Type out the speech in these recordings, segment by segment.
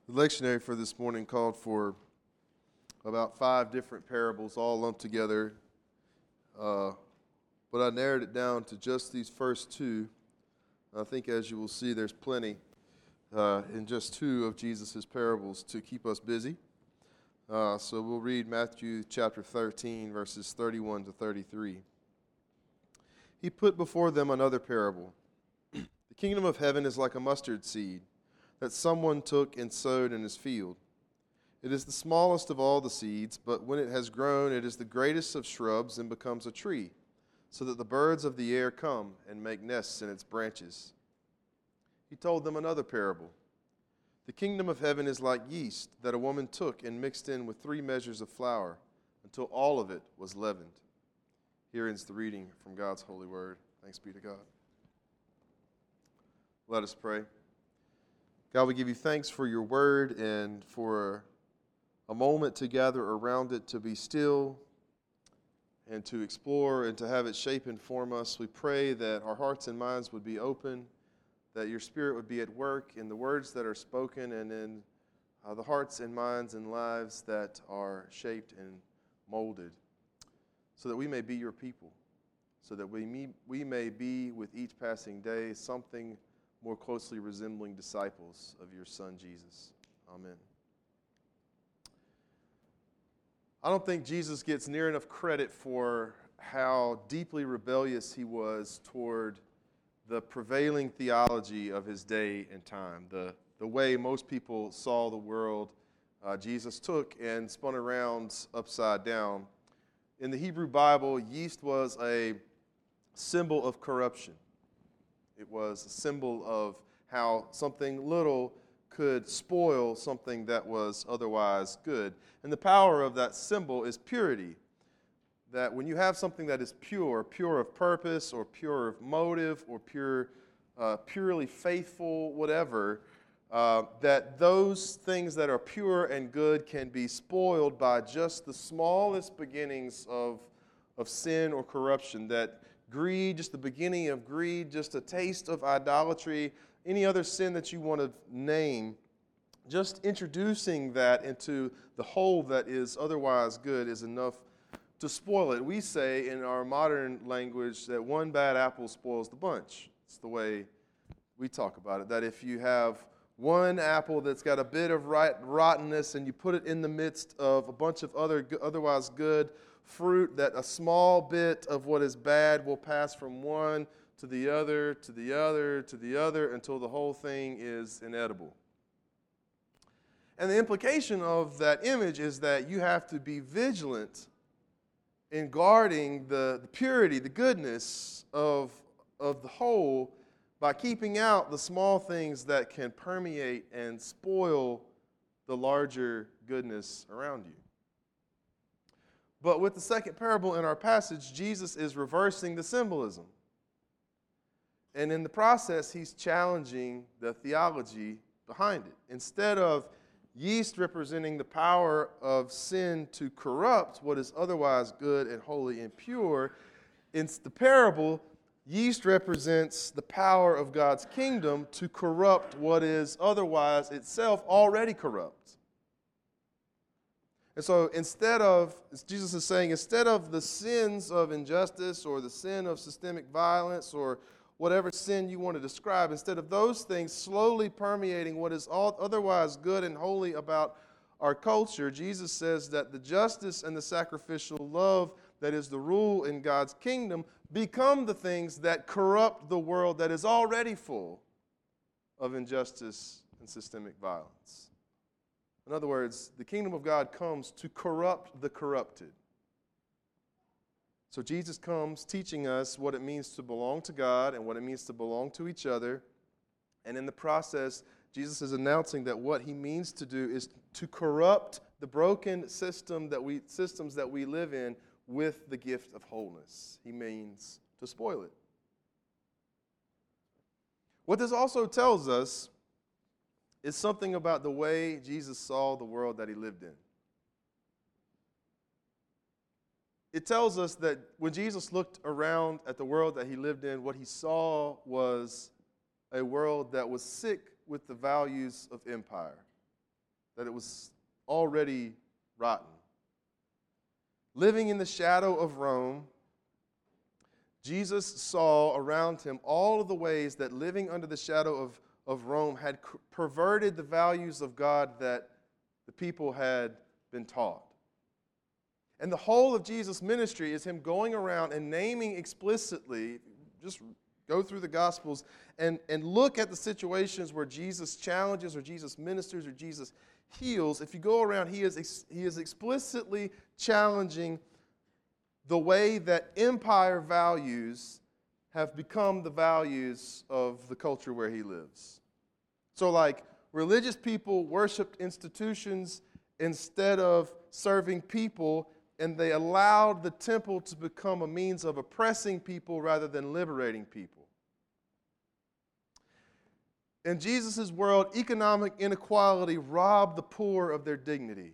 The lectionary for this morning called for about 5 different parables all lumped together, but I narrowed it down to just these first 2. I think, as you will see, there's plenty in just 2 of Jesus' parables to keep us busy. So we'll read Matthew chapter 13, verses 31 to 33. He put before them another parable. The kingdom of heaven is like a mustard seed that someone took and sowed in his field. It is the smallest of all the seeds, but when it has grown, it is the greatest of shrubs and becomes a tree, so that the birds of the air come and make nests in its branches. He told them another parable. The kingdom of heaven is like yeast that a woman took and mixed in with 3 measures of flour until all of it was leavened. Here ends the reading from God's holy word. Thanks be to God. Let us pray. God, we give you thanks for your word and for a moment to gather around it, to be still and to explore and to have it shape and form us. We pray that our hearts and minds would be open, that your Spirit would be at work in the words that are spoken and in the hearts and minds and lives that are shaped and molded, so that we may be your people, so that we may be with each passing day something more closely resembling disciples of your Son, Jesus. Amen. I don't think Jesus gets near enough credit for how deeply rebellious he was toward the prevailing theology of his day and time. The way most people saw the world, Jesus took and spun around upside down. In the Hebrew Bible, yeast was a symbol of corruption. It was a symbol of how something little could spoil something that was otherwise good. And the power of that symbol is purity. That when you have something that is pure of purpose or pure of motive or purely faithful, whatever, that those things that are pure and good can be spoiled by just the smallest beginnings of sin or corruption. That greed, just the beginning of greed, just a taste of idolatry, any other sin that you want to name, just introducing that into the whole that is otherwise good is enough to spoil it. We say in our modern language that one bad apple spoils the bunch. It's the way we talk about it, that if you have one apple that's got a bit of rottenness and you put it in the midst of a bunch of otherwise good fruit, that a small bit of what is bad will pass from one to the other, to the other, to the other, until the whole thing is inedible. And the implication of that image is that you have to be vigilant in guarding the purity, the goodness of the whole by keeping out the small things that can permeate and spoil the larger goodness around you. But with the second parable in our passage, Jesus is reversing the symbolism. And in the process, he's challenging the theology behind it. Instead of yeast representing the power of sin to corrupt what is otherwise good and holy and pure, in the parable, yeast represents the power of God's kingdom to corrupt what is otherwise itself already corrupt. And so instead of, as Jesus is saying, instead of the sins of injustice or the sin of systemic violence or whatever sin you want to describe, instead of those things slowly permeating what is all otherwise good and holy about our culture, Jesus says that the justice and the sacrificial love that is the rule in God's kingdom become the things that corrupt the world that is already full of injustice and systemic violence. In other words, the kingdom of God comes to corrupt the corrupted. So Jesus comes teaching us what it means to belong to God and what it means to belong to each other. And in the process, Jesus is announcing that what he means to do is to corrupt the broken systems that we live in with the gift of wholeness. He means to spoil it. What this also tells us is something about the way Jesus saw the world that he lived in. It tells us that when Jesus looked around at the world that he lived in, what he saw was a world that was sick with the values of empire. that it was already rotten. Living in the shadow of Rome, Jesus saw around him all of the ways that living under the shadow of Rome had perverted the values of God that the people had been taught. And the whole of Jesus' ministry is him going around and naming explicitly, just go through the Gospels and look at the situations where Jesus challenges or Jesus ministers or Jesus heals. If you go around, he is explicitly challenging the way that empire values have become the values of the culture where he lives. So like religious people worshiped institutions instead of serving people, and they allowed the temple to become a means of oppressing people rather than liberating people. In Jesus' world, economic inequality robbed the poor of their dignity.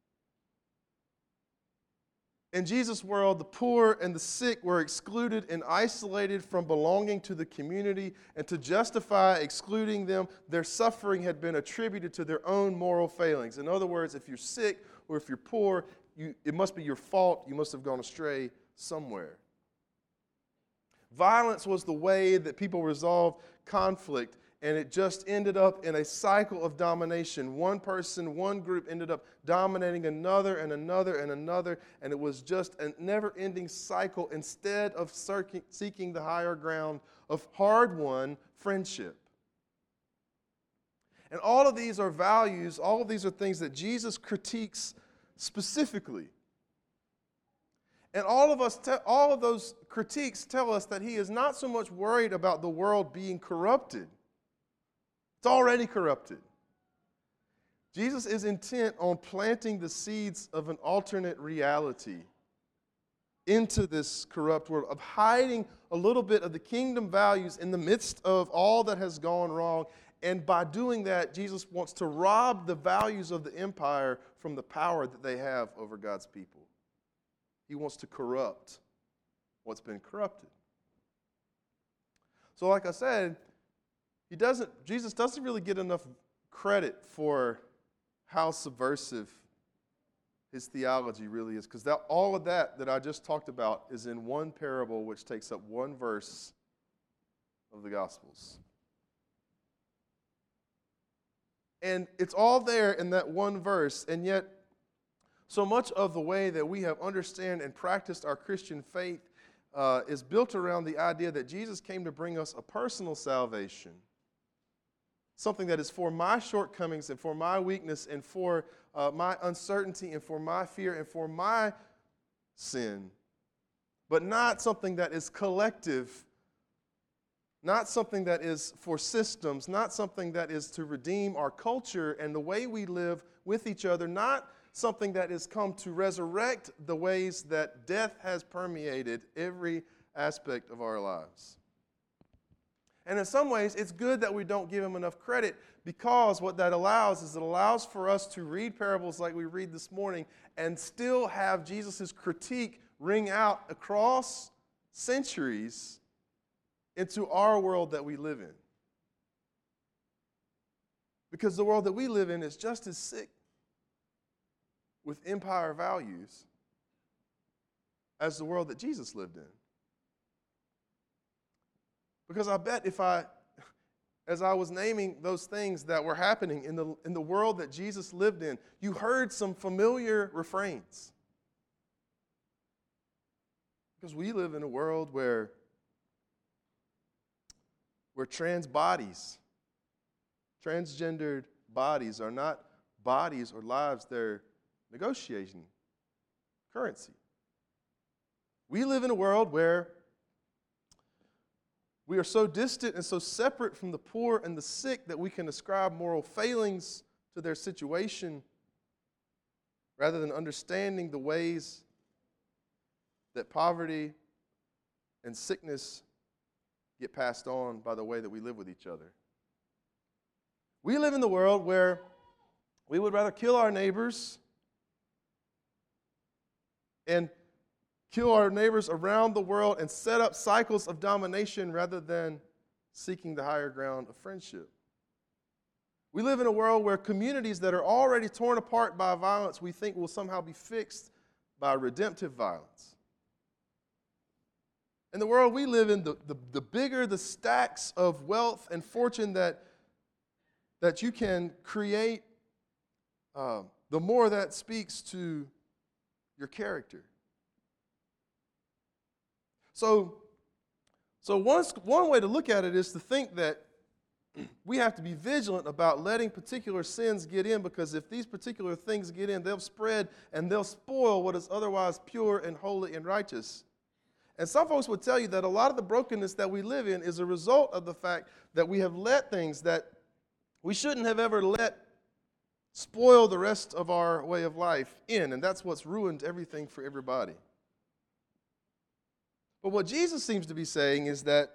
In Jesus' world, the poor and the sick were excluded and isolated from belonging to the community, and to justify excluding them, their suffering had been attributed to their own moral failings. In other words, if you're sick or if you're poor, it must be your fault. You must have gone astray somewhere. Violence was the way that people resolved conflict, and it just ended up in a cycle of domination. One person, one group ended up dominating another and another and another, and it was just a never-ending cycle instead of seeking the higher ground of hard-won friendship. And all of these are values, all of these are things that Jesus critiques specifically. And all of those critiques tell us that he is not so much worried about the world being corrupted. It's already corrupted. Jesus is intent on planting the seeds of an alternate reality into this corrupt world, of hiding a little bit of the kingdom values in the midst of all that has gone wrong. And by doing that, Jesus wants to rob the values of the empire from the power that they have over God's people. He wants to corrupt what's been corrupted. So like I said, Jesus doesn't really get enough credit for how subversive his theology really is, because all of that I just talked about is in one parable which takes up one verse of the Gospels. And it's all there in that one verse, and yet so much of the way that we have understood and practiced our Christian faith is built around the idea that Jesus came to bring us a personal salvation, something that is for my shortcomings and for my weakness and for my uncertainty and for my fear and for my sin, but not something that is collective, not something that is for systems, not something that is to redeem our culture and the way we live with each other, not something that has come to resurrect the ways that death has permeated every aspect of our lives. And in some ways, it's good that we don't give him enough credit, because what that allows is it allows for us to read parables like we read this morning and still have Jesus' critique ring out across centuries into our world that we live in. Because the world that we live in is just as sick with empire values as the world that Jesus lived in. Because I bet as I was naming those things that were happening in the world that Jesus lived in, you heard some familiar refrains. Because we live in a world where trans bodies, transgendered bodies are not bodies or lives, they're negotiating currency. We live in a world where we are so distant and so separate from the poor and the sick that we can ascribe moral failings to their situation rather than understanding the ways that poverty and sickness get passed on by the way that we live with each other. We live in the world where we would rather kill our neighbors and kill our neighbors around the world and set up cycles of domination rather than seeking the higher ground of friendship. We live in a world where communities that are already torn apart by violence we think will somehow be fixed by redemptive violence. In the world we live in, the bigger the stacks of wealth and fortune that you can create, the more that speaks to your character. So one way to look at it is to think that we have to be vigilant about letting particular sins get in, because if these particular things get in, they'll spread and they'll spoil what is otherwise pure and holy and righteous. And some folks would tell you that a lot of the brokenness that we live in is a result of the fact that we have let things that we shouldn't have ever let spoil the rest of our way of life in, and that's what's ruined everything for everybody. But what Jesus seems to be saying is that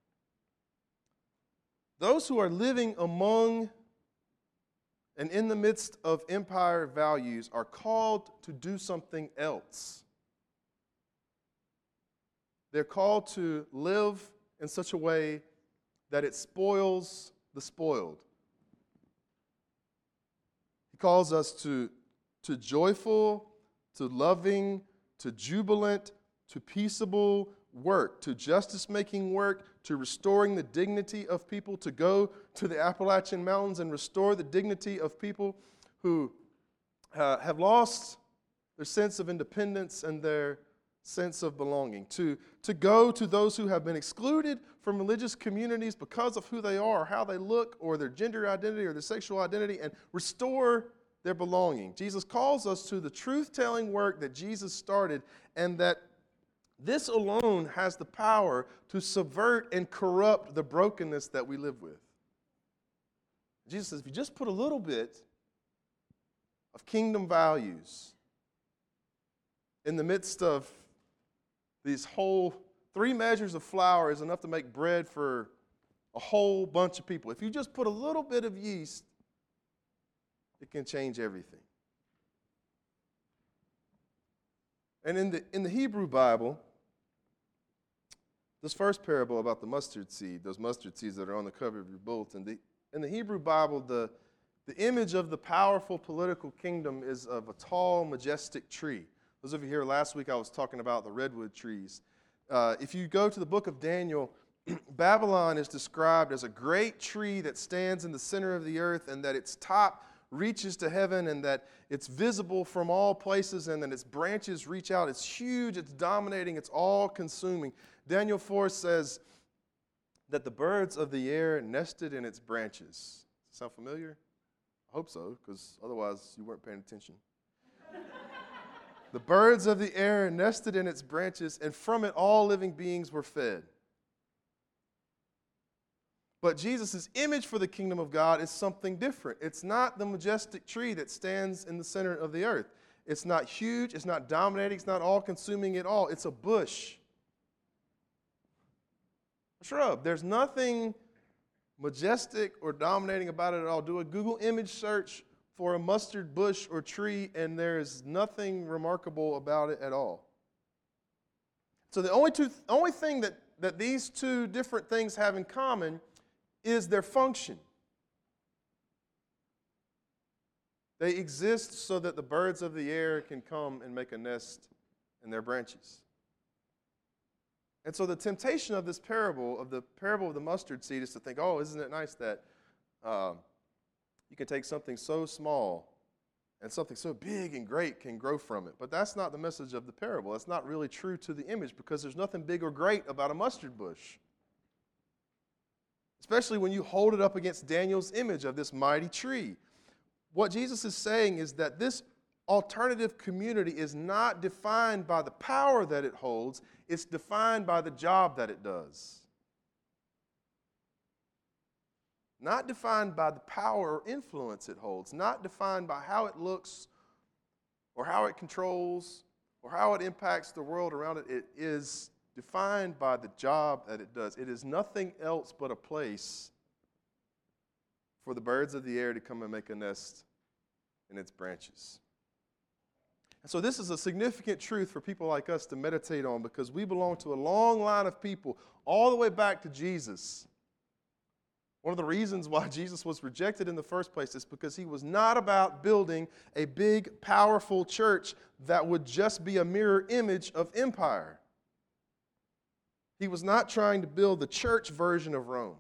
those who are living among and in the midst of empire values are called to do something else. They're called to live in such a way that it spoils the spoiled. He calls us to joyful, to loving, to jubilant, to peaceable work, to justice-making work, to restoring the dignity of people, to go to the Appalachian Mountains and restore the dignity of people who have lost their sense of independence and their sense of belonging, to go to those who have been excluded from religious communities because of who they are, or how they look, or their gender identity, or their sexual identity, and restore their belonging. Jesus calls us to the truth-telling work that Jesus started, and that this alone has the power to subvert and corrupt the brokenness that we live with. Jesus says, if you just put a little bit of kingdom values in the midst of these whole 3 measures of flour is enough to make bread for a whole bunch of people. If you just put a little bit of yeast, it can change everything. And in the Hebrew Bible, this first parable about the mustard seed, those mustard seeds that are on the cover of your bulletin, in the Hebrew Bible, the image of the powerful political kingdom is of a tall, majestic tree. Those of you here last week, I was talking about the redwood trees. If you go to the book of Daniel, Babylon is described as a great tree that stands in the center of the earth, and that its top reaches to heaven, and that it's visible from all places, and that its branches reach out. It's huge, it's dominating, it's all-consuming. Daniel 4 says that the birds of the air nested in its branches. Sound familiar? I hope so, because otherwise you weren't paying attention. The birds of the air nested in its branches, and from it all living beings were fed. But Jesus' image for the kingdom of God is something different. It's not the majestic tree that stands in the center of the earth. It's not huge, it's not dominating, it's not all-consuming at all. It's a bush. A shrub. There's nothing majestic or dominating about it at all. Do a Google image search for a mustard bush or tree, and there is nothing remarkable about it at all. So the only thing that these two different things have in common is their function. They exist so that the birds of the air can come and make a nest in their branches. And so the temptation of this parable, of the mustard seed, is to think, oh, isn't it nice that you can take something so small and something so big and great can grow from it. But that's not the message of the parable. That's not really true to the image, because there's nothing big or great about a mustard bush. Especially when you hold it up against Daniel's image of this mighty tree. What Jesus is saying is that this alternative community is not defined by the power that it holds, it's defined by the job that it does. Not defined by the power or influence it holds, not defined by how it looks or how it controls or how it impacts the world around it. It is defined by the job that it does. It is nothing else but a place for the birds of the air to come and make a nest in its branches. And so this is a significant truth for people like us to meditate on, because we belong to a long line of people all the way back to Jesus One of the reasons why Jesus was rejected in the first place is because he was not about building a big, powerful church that would just be a mirror image of empire. He was not trying to build the church version of Rome.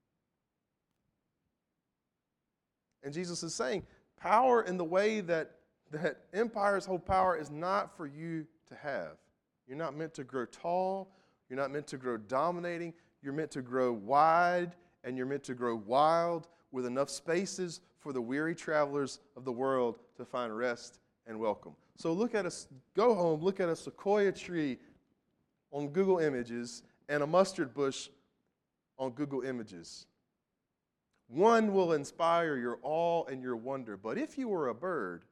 And Jesus is saying, power in the way that empires hold power is not for you to have. You're not meant to grow tall. You're not meant to grow dominating. You're meant to grow wide, and you're meant to grow wild with enough spaces for the weary travelers of the world to find rest and welcome. So go home, look at a sequoia tree on Google Images and a mustard bush on Google Images. One will inspire your awe and your wonder. But if you were a bird,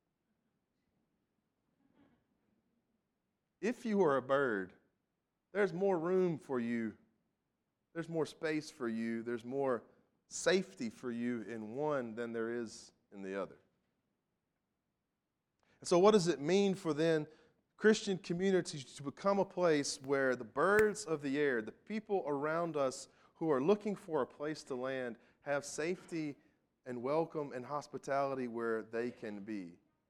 there's more room for you. There's more space for you. There's more safety for you in one than there is in the other. And so what does it mean for then Christian communities to become a place where the birds of the air, the people around us who are looking for a place to land, have safety and welcome and hospitality where they can be?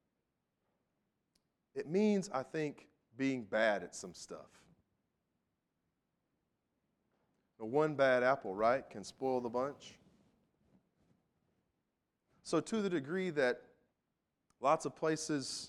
It means, I think, being bad at some stuff. The one bad apple, right, can spoil the bunch. So to the degree that lots of places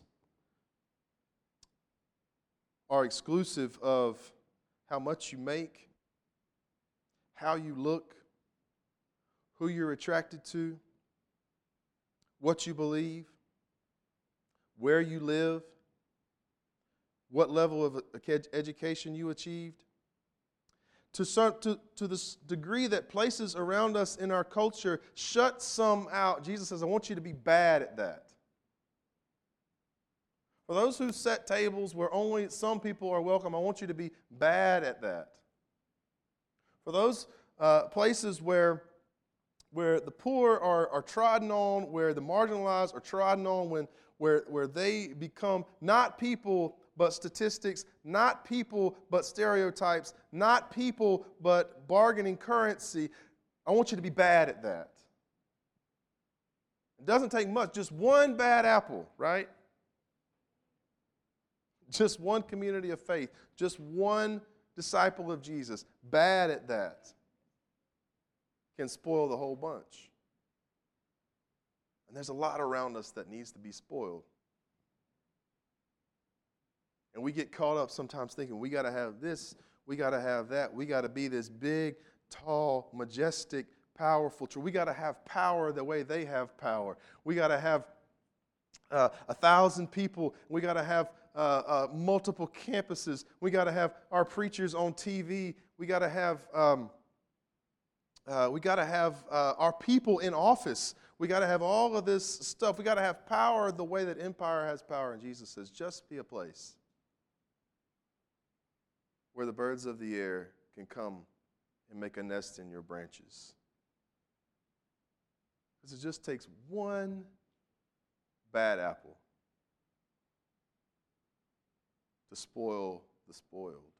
are exclusive of how much you make, how you look, who you're attracted to, what you believe, where you live, what level of education you achieved, to the degree that places around us in our culture shut some out, Jesus says, I want you to be bad at that. For those who set tables where only some people are welcome, I want you to be bad at that. For those places where the poor are trodden on, where the marginalized are trodden on, where they become not people but statistics, not people but stereotypes, not people but bargaining currency, I want you to be bad at that. It doesn't take much, just one bad apple, right? Just one community of faith, just one disciple of Jesus, bad at that, can spoil the whole bunch. And there's a lot around us that needs to be spoiled. And we get caught up sometimes thinking we got to have this, we got to have that, we got to be this big, tall, majestic, powerful church. We got to have power the way they have power. We got to have 1,000 people. We got to have multiple campuses. We got to have our preachers on TV. We got to have our people in office. We got to have all of this stuff. We got to have power the way that empire has power. And Jesus says, just be a place where the birds of the air can come and make a nest in your branches. Because it just takes one bad apple to spoil the spoiled.